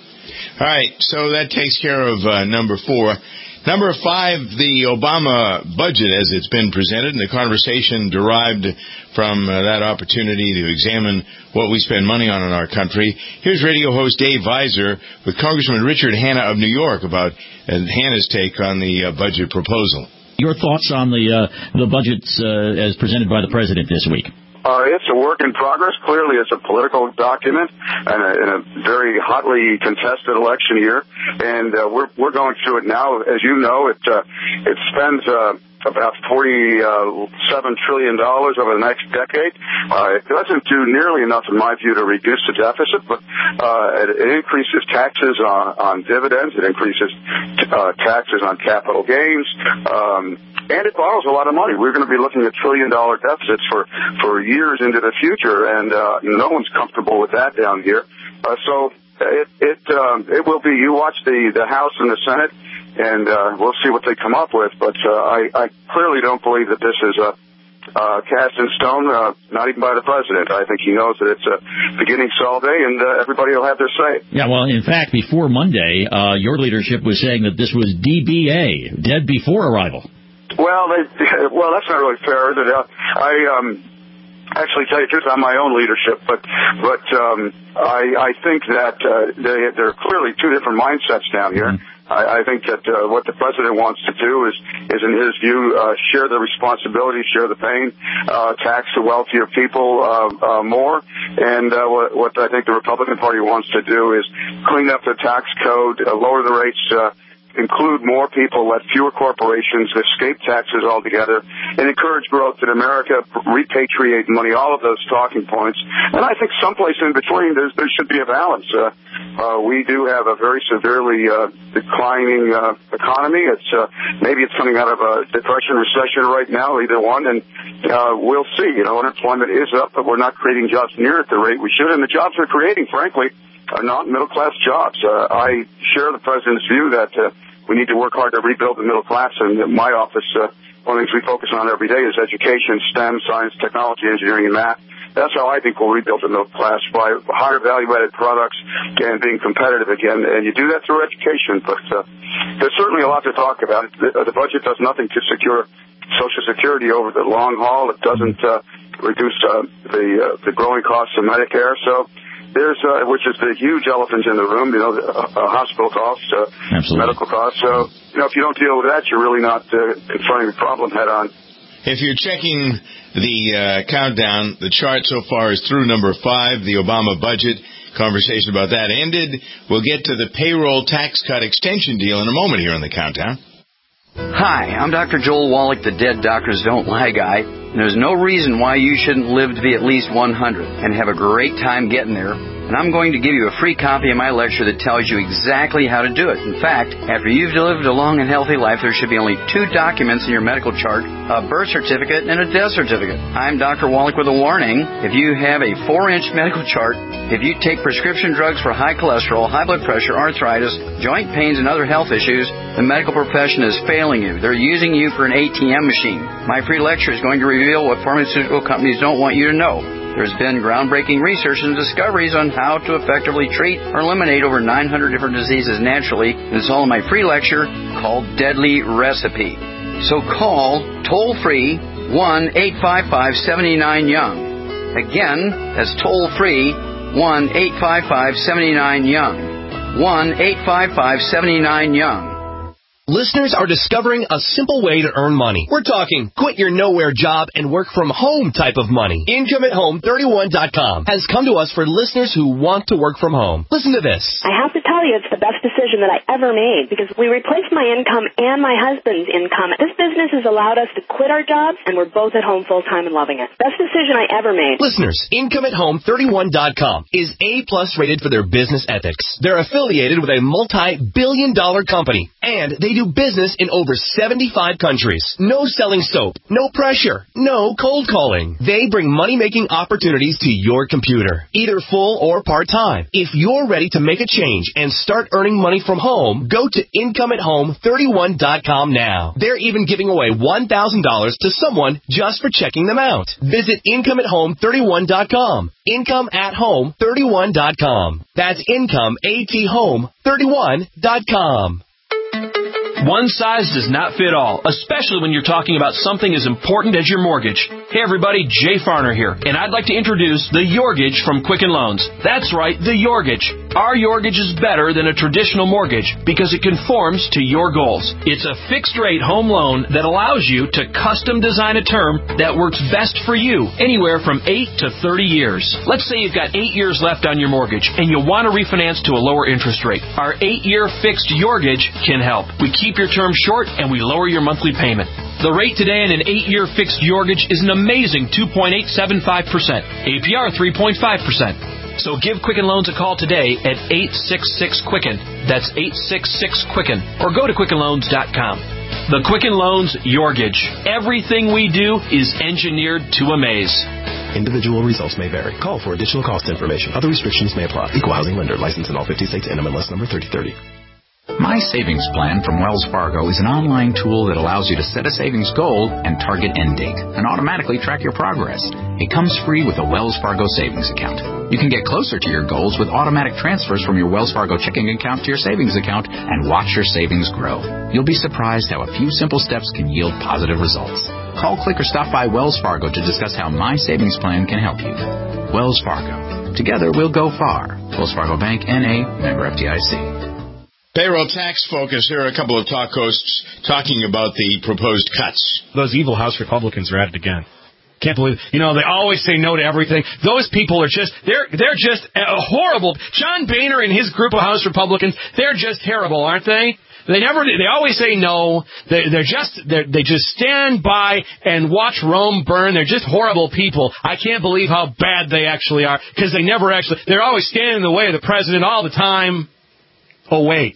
All right, so that takes care of uh, number four. Number five, the Obama budget as it's been presented, and the conversation derived from uh, that opportunity to examine what we spend money on in our country. Here's radio host Dave Visor with Congressman Richard Hanna of New York about uh, Hanna's take on the uh, budget proposal. Your thoughts on the uh, the budgets uh, as presented by the president this week? Uh, it's a work in progress. Clearly, it's a political document and a, and a very hotly contested election year. And uh, we're we're going through it now. As you know, it uh, it spends uh, about forty-seven trillion dollars over the next decade. Uh, it doesn't do nearly enough, in my view, to reduce the deficit, but uh, it, it increases taxes on, on dividends. It increases uh, taxes on capital gains. Um, And it borrows a lot of money. We're going to be looking at trillion-dollar deficits for, for years into the future, and uh, no one's comfortable with that down here. Uh, so it it um, it will be. You watch the, the House and the Senate, and uh, we'll see what they come up with. But uh, I, I clearly don't believe that this is a uh, cast in stone, uh, not even by the president. I think he knows that it's a beginning solve, and uh, everybody will have their say. Yeah, well, in fact, before Monday, uh, your leadership was saying that this was D B A, dead before arrival. Well, they, well, that's not really fair. That uh, I um, actually tell you the truth, I'm my own leadership, but but um, I, I think that uh, they, there are clearly two different mindsets down here. Mm-hmm. I, I think that uh, what the president wants to do is, is in his view, uh, share the responsibility, share the pain, uh, tax the wealthier people uh, uh, more. And uh, what, what I think the Republican Party wants to do is clean up the tax code, uh, lower the rates. Uh, include more people, let fewer corporations escape taxes altogether, and encourage growth in America, repatriate money, all of those talking points. And I think someplace in between, there's, there should be a balance. Uh, uh, we do have a very severely uh, declining uh, economy. It's uh, maybe it's coming out of a depression, recession right now, either one, and uh, we'll see. You know, unemployment is up, but we're not creating jobs near at the rate we should, and the jobs we're creating, frankly, are not middle-class jobs. Uh, I share the president's view that uh, we need to work hard to rebuild the middle class, and in my office, uh, one of the things we focus on every day is education, STEM, science, technology, engineering, and math. That's how I think we'll rebuild the middle class, by higher value-added products and being competitive again. And you do that through education, but uh, there's certainly a lot to talk about. The, the budget does nothing to secure Social Security over the long haul. It doesn't uh, reduce uh, the uh, the growing costs of Medicare. So there's, uh, which is the huge elephant in the room, you know, the, uh, hospital costs, uh, medical costs. So, you know, if you don't deal with that, you're really not uh, confronting the problem head on. If you're checking the uh, countdown, the chart so far is through number five, the Obama budget. Conversation about that ended. We'll get to the payroll tax cut extension deal in a moment here on the countdown. Hi, I'm Doctor Joel Wallach, the Dead Doctors Don't Lie guy. There's no reason why you shouldn't live to be at least one hundred and have a great time getting there. And I'm going to give you a free copy of my lecture that tells you exactly how to do it. In fact, after you've lived a long and healthy life, there should be only two documents in your medical chart, a birth certificate and a death certificate. I'm Doctor Wallach with a warning. If you have a four-inch medical chart, if you take prescription drugs for high cholesterol, high blood pressure, arthritis, joint pains, and other health issues, the medical profession is failing you. They're using you for an A T M machine. My free lecture is going to reveal what pharmaceutical companies don't want you to know. There's been groundbreaking research and discoveries on how to effectively treat or eliminate over nine hundred different diseases naturally. And it's all in my free lecture called Deadly Recipe. So call toll-free one eight five five, seven nine, young. Again, that's toll-free one eight five five, seven nine, young. one eight five five, seven nine, young. Listeners are discovering a simple way to earn money. We're talking quit your nowhere job and work from home type of money. Income at Home thirty-one dot com has come to us for listeners who want to work from home. Listen to this. I have to tell you, it's the best decision that I ever made because we replaced my income and my husband's income. This business has allowed us to quit our jobs, and we're both at home full-time and loving it. Best decision I ever made. Listeners, Income at Home thirty-one dot com is A-plus rated for their business ethics. They're affiliated with a multi-billion dollar company, and they do business in over seventy-five countries. No selling soap, no pressure, no cold calling. They bring money-making opportunities to your computer, either full or part-time. If you're ready to make a change and start earning money from home, go to Income at Home thirty-one dot com now. They're even giving away one thousand dollars to someone just for checking them out. Visit Income at Home thirty-one dot com. Income at Home thirty-one dot com. That's Income at Home thirty-one dot com. One size does not fit all, especially when you're talking about something as important as your mortgage. Hey everybody, Jay Farner here, and I'd like to introduce the Yorgage from Quicken Loans. That's right, the Yorgage. Our Yorgage is better than a traditional mortgage because it conforms to your goals. It's a fixed-rate home loan that allows you to custom design a term that works best for you, anywhere from eight to thirty years. Let's say you've got eight years left on your mortgage, and you want to refinance to a lower interest rate. Our eight-year fixed Yorgage can help. We keep your term short, and we lower your monthly payment. The rate today in an eight-year fixed Yorgage is an amazing two point eight seven five percent. A P R three point five percent. So give Quicken Loans a call today at eight six six Quicken. That's eight six six Quicken. Or go to Quicken Loans dot com. The Quicken Loans Yorgage. Everything we do is engineered to amaze. Individual results may vary. Call for additional cost information. Other restrictions may apply. Equal housing lender. License in all fifty states. N M L S number thirty thirty. My Savings Plan from Wells Fargo is an online tool that allows you to set a savings goal and target end date and automatically track your progress. It comes free with a Wells Fargo savings account. You can get closer to your goals with automatic transfers from your Wells Fargo checking account to your savings account and watch your savings grow. You'll be surprised how a few simple steps can yield positive results. Call, click, or stop by Wells Fargo to discuss how My Savings Plan can help you. Wells Fargo. Together we'll go far. Wells Fargo Bank, N A, member F D I C. Payroll tax focus. Here are a couple of talk hosts talking about the proposed cuts. Those evil House Republicans are at it again. Can't believe it. You know, they always say no to everything. Those people are just, they're they're just uh, horrible. John Boehner and his group of House Republicans, they're just terrible, aren't they? They never, they always say no. They, they're just, they're, they just stand by and watch Rome burn. They're just horrible people. I can't believe how bad they actually are because they never actually, they're always standing in the way of the president all the time. Oh, wait.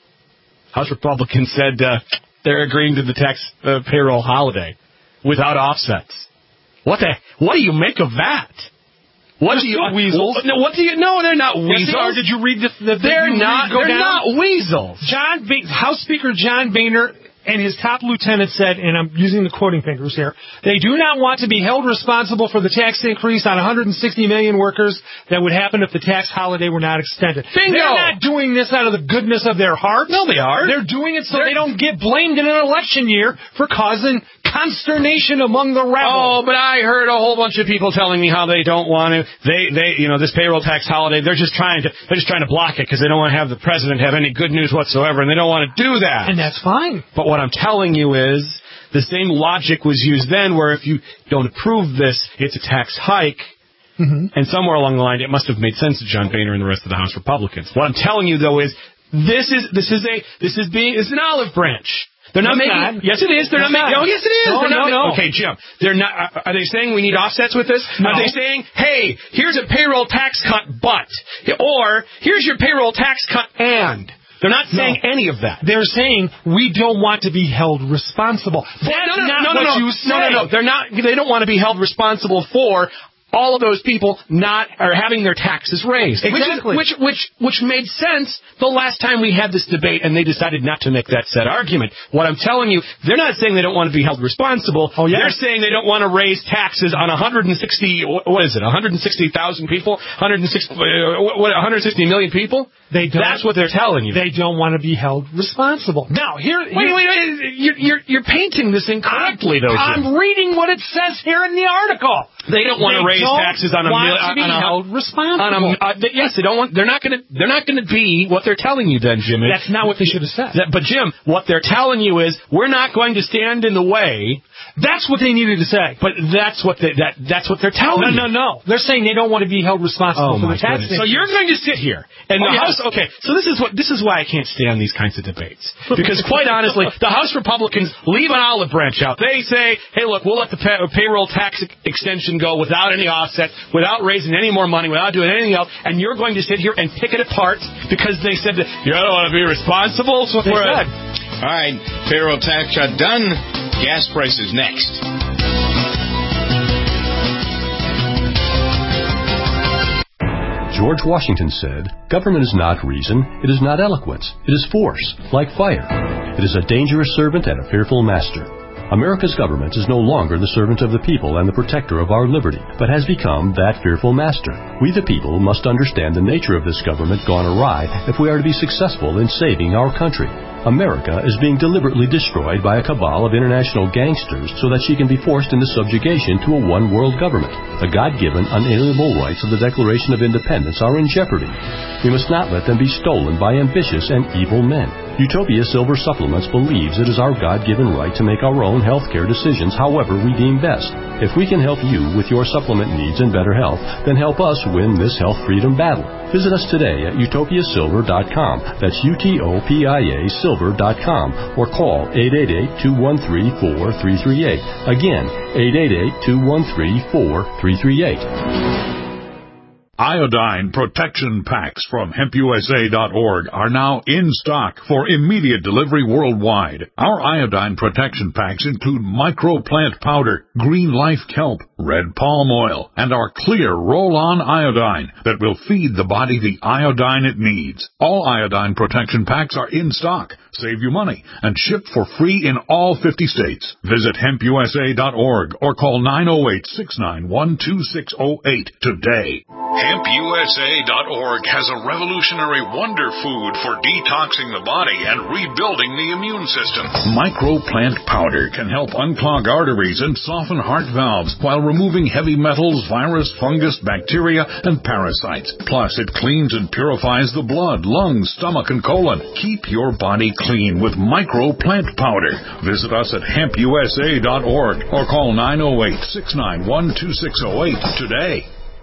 House Republicans said uh, they're agreeing to the tax uh, payroll holiday without offsets. What the? What do you make of that? What do you weasels? Well, no, what do you? No, they're not weasels. Yes, they are. Did you read the? the they're not. They're down? not weasels. John ba- House Speaker John Boehner and his top lieutenant said, and I'm using the quoting fingers here, they do not want to be held responsible for the tax increase on one hundred sixty million workers that would happen if the tax holiday were not extended. Bingo! They're not doing this out of the goodness of their hearts. No, they are. They're doing it so They're... they don't get blamed in an election year for causing consternation among the rebels. Oh, but I heard a whole bunch of people telling me how they don't want to. They, they, you know, this payroll tax holiday. They're just trying to. They're just trying to block it because they don't want to have the president have any good news whatsoever, and they don't want to do that. And that's fine. But what I'm telling you is the same logic was used then, where if you don't approve this, it's a tax hike. Mm-hmm. And somewhere along the line, it must have made sense to John Boehner and the rest of the House Republicans. What I'm telling you, though, is this is this is a this is being is an olive branch. They're not no, making. not. Yes, it is. They're That's not making. not. Oh, yes, it is. No, They're no, not no. ma- okay, Jim. They're not. Are they saying we need offsets with this? No. Are they saying, hey, here's a payroll tax cut, but, or here's your payroll tax cut, and? They're not saying no. any of that. They're saying we don't want to be held responsible. That's no, no, not no, no, what no, you say. no, no, no. They're not. They don't want to be held responsible for all of those people not are having their taxes raised. Exactly. Which, is, which which which made sense the last time we had this debate, and they decided not to make that said argument. What I'm telling you, they're not saying they don't want to be held responsible. Oh, yeah. They're saying they don't want to raise taxes on one hundred sixty. What is it? one hundred sixty thousand people. one hundred sixty. Uh, what? one hundred sixty million people. They don't, That's what they're telling you. They don't want to be held responsible. Now, here... Wait, wait, wait. You're, you're, you're painting this incorrectly, though, Jim. I'm reading what it says here in the article. They don't want to raise raise don't taxes on a want mil- to be on a, held responsible. On a, uh, they, yes, they don't want. They're not going to. They're not going to be what they're telling you. Then, Jimmy. That's not what they should have said. That, but Jim, what they're telling you is we're not going to stand in the way. That's what they needed to say. But that's what they, that that's what they're telling no, you. No, no, no. They're saying they don't want to be held responsible Oh, for my the tax. goodness. So you're going to sit here and oh, the yes. House. Okay, so this is what this is why I can't stand these kinds of debates because quite honestly, the House Republicans leave an olive branch out. They say, "Hey, look, we'll let the pay- payroll tax ex- extension go without any offset, without raising any more money, without doing anything else," and you're going to sit here and pick it apart because they said that you don't want to be responsible. That's what they said. All right, payroll tax cut done. Gas prices next. George Washington said, "Government is not reason, it is not eloquence, it is force, like fire. It is a dangerous servant and a fearful master." America's government is no longer the servant of the people and the protector of our liberty, but has become that fearful master. We the people must understand the nature of this government gone awry if we are to be successful in saving our country. America is being deliberately destroyed by a cabal of international gangsters so that she can be forced into subjugation to a one-world government. The God-given, unalienable rights of the Declaration of Independence are in jeopardy. We must not let them be stolen by ambitious and evil men. Utopia Silver Supplements believes it is our God-given right to make our own healthcare decisions however we deem best. If we can help you with your supplement needs and better health, then help us win this health freedom battle. Visit us today at utopia silver dot com. That's U T O P I A silver dot com or call eight eight eight, two one three, four three three eight. Again, eight eight eight, two one three, four three three eight. Iodine protection packs from hemp U S A dot org are now in stock for immediate delivery worldwide. Our iodine protection packs include microplant powder, green life kelp, red palm oil, and our clear roll-on iodine that will feed the body the iodine it needs. All iodine protection packs are in stock, save you money, and shipped for free in all fifty states. Visit hemp U S A dot org or call nine oh eight, six nine one, two six oh eight today. hemp U S A dot org has a revolutionary wonder food for detoxing the body and rebuilding the immune system. Microplant powder can help unclog arteries and soften heart valves while removing heavy metals, virus, fungus, bacteria, and parasites. Plus, it cleans and purifies the blood, lungs, stomach, and colon. Keep your body clean with Microplant powder. Visit us at hemp U S A dot org or call nine oh eight, six nine one, two six oh eight today.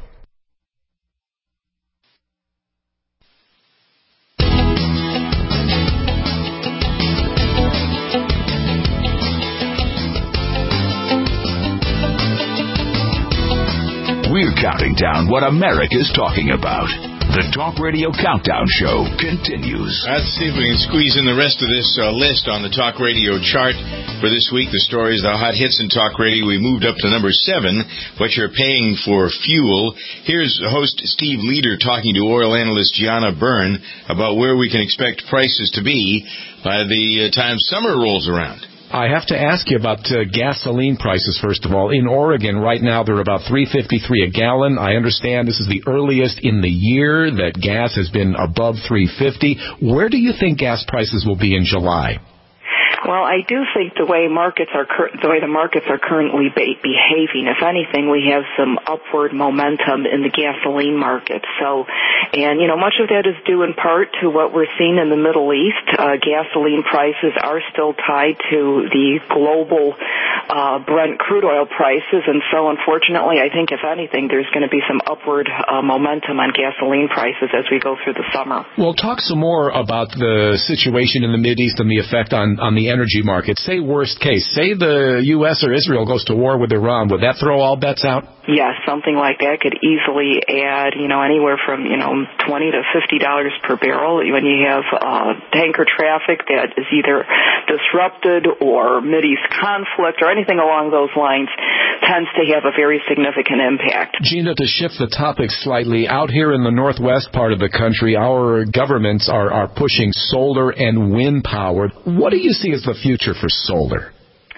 We're counting down what America's talking about. The Talk Radio Countdown Show continues. Let's see if we can squeeze in the rest of this uh, list on the Talk Radio chart for this week. The stories, the hot hits in Talk Radio. We moved up to number seven, what you're paying for fuel. Here's host Steve Leader talking to oil analyst Gianna Byrne about where we can expect prices to be by the time summer rolls around. I have to ask you about uh, gasoline prices, first of all. In Oregon, right now, they're about three fifty-three a gallon. I understand this is the earliest in the year that gas has been above three fifty. Where do you think gas prices will be in July? Well, I do think the way markets are cur- the way the markets are currently be- behaving, if anything, we have some upward momentum in the gasoline market. So, and you know, much of that is due in part to what we're seeing in the Middle East. Uh, gasoline prices are still tied to the global uh, Brent crude oil prices, and so unfortunately, I think if anything, there's going to be some upward uh, momentum on gasoline prices as we go through the summer. Well, talk some more about the situation in the Mideast and the effect on on the energy market. Say worst case. Say the U S or Israel goes to war with Iran. Would that throw all bets out? Yes, something like that could easily add, you know, anywhere from, you know, twenty to fifty dollars per barrel. When you have uh, tanker traffic that is either disrupted or Mideast conflict or anything along those lines, tends to have a very significant impact. Gina, to shift the topic slightly, out here in the northwest part of the country, our governments are, are pushing solar and wind power. What do you see as the future for solar?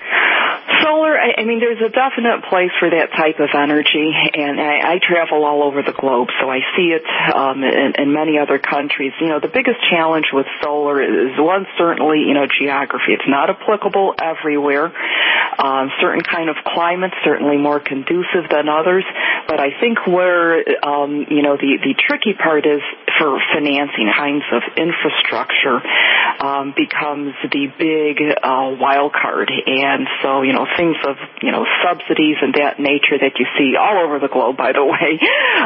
Solar, I mean, there's a definite place for that type of energy, and I, I travel all over the globe, so I see it um, in, in many other countries. You know, the biggest challenge with solar is, one, certainly, you know, geography. It's not applicable everywhere. Um, certain kind of climates certainly more conducive than others, but I think where um, you know the the tricky part is for financing kinds of infrastructure um, becomes the big uh, wild card, and so you know things of you know subsidies and that nature that you see all over the globe, by the way,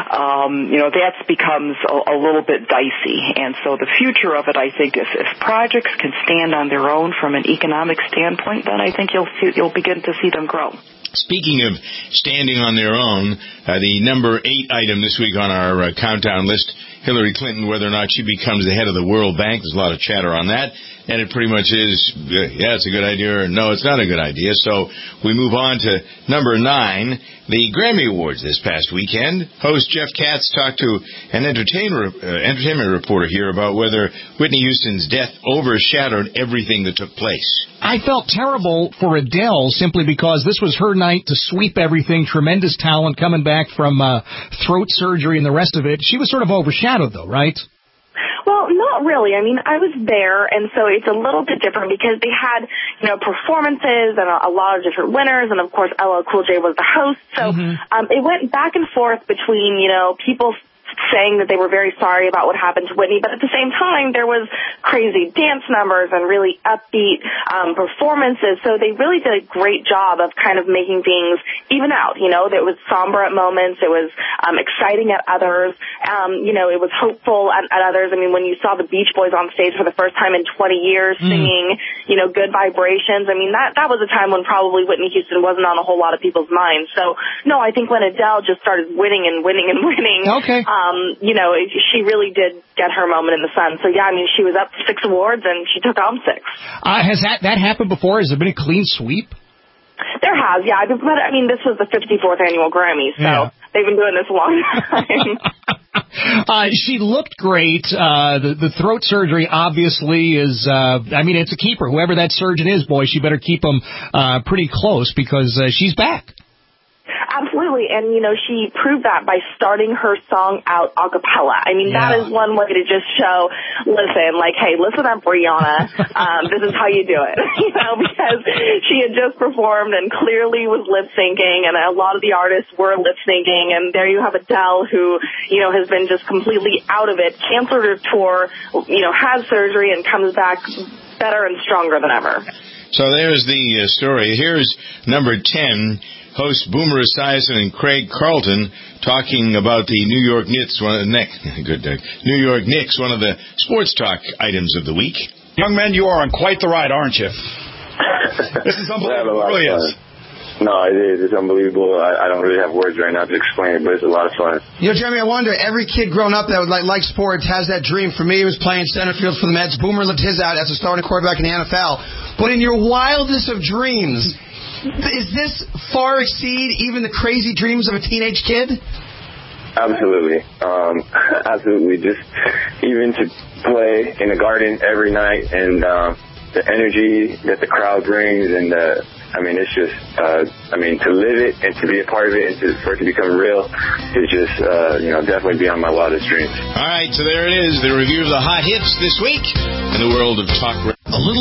um, you know that becomes a, a little bit dicey, and so the future of it, I think, if, if projects can stand on their own from an economic standpoint, then I think you'll see, you'll begin to see them grow. Speaking of standing on their own, uh, the number eight item this week on our uh, countdown list, Hillary Clinton, whether or not she becomes the head of the World Bank. There's a lot of chatter on that, and it pretty much is, uh, yeah, it's a good idea, or no, it's not a good idea. So we move on to number nine, the Grammy Awards this past weekend. Host Jeff Katz talked to an entertainer, uh, entertainment reporter here about whether Whitney Houston's death overshadowed everything that took place. I felt terrible for Adele simply because this was her night to sweep everything. Tremendous talent coming back from uh, throat surgery and the rest of it. She was sort of overshadowed, though, right? Well, not really. I mean, I was there, and so it's a little bit different because they had, you know, performances and a, a lot of different winners, and of course, L L Cool J was the host. So mm-hmm. um, it went back and forth between, you know, people saying that they were very sorry about what happened to Whitney, but at the same time, there was crazy dance numbers and really upbeat um, performances, so they really did a great job of kind of making things even out. You know, there was somber at moments, it was um, exciting at others, um, you know, it was hopeful at, at others. I mean, when you saw the Beach Boys on stage for the first time in twenty years mm. singing, you know, Good Vibrations, I mean, that, that was a time when probably Whitney Houston wasn't on a whole lot of people's minds. So, no, I think when Adele just started winning and winning and winning, okay. um, Um, you know, she really did get her moment in the sun. So, yeah, I mean, she was up for six awards, and she took home six. Uh, has that, that happened before? Has there been a clean sweep? There has, yeah. But, I mean, this was the fifty-fourth annual Grammy, so yeah. They've been doing this a long time. uh, she looked great. Uh, the, the throat surgery obviously is, uh, I mean, it's a keeper. Whoever that surgeon is, boy, she better keep him uh, pretty close because uh, she's back. Absolutely, and, you know, she proved that by starting her song out a cappella. I mean, yeah. that is one way to just show, listen, like, hey, listen up, Brianna, um, this is how you do it, you know, because she had just performed and clearly was lip-syncing, and a lot of the artists were lip-syncing, and there you have Adele, who, you know, has been just completely out of it, canceled her tour, you know, has surgery, and comes back better and stronger than ever. So there's the uh, story. Here's number ten. Hosts Boomer Esiason and Craig Carlton talking about the New York Knicks, one of the good New York Knicks, one of the sports talk items of the week. Young men, you are on quite the ride, aren't you? This is unbelievable. It really is. No, it is. It's unbelievable. I, I don't really have words right now to explain it, but it's a lot of fun. You know, Jeremy, I wonder, every kid growing up that would like, like sports has that dream. For me, it was playing center field for the Mets. Boomer lived his out as a starting quarterback in the N F L. But in your wildest of dreams, is this far exceed even the crazy dreams of a teenage kid? Absolutely. Um, absolutely. Just even to play in the Garden every night and uh, the energy that the crowd brings and the, I mean, it's just, uh, I mean, to live it and to be a part of it and to, for it to become real is just, uh, you know, definitely beyond my wildest dreams. All right, so there it is, the review of the hot hits this week in the world of talk radio.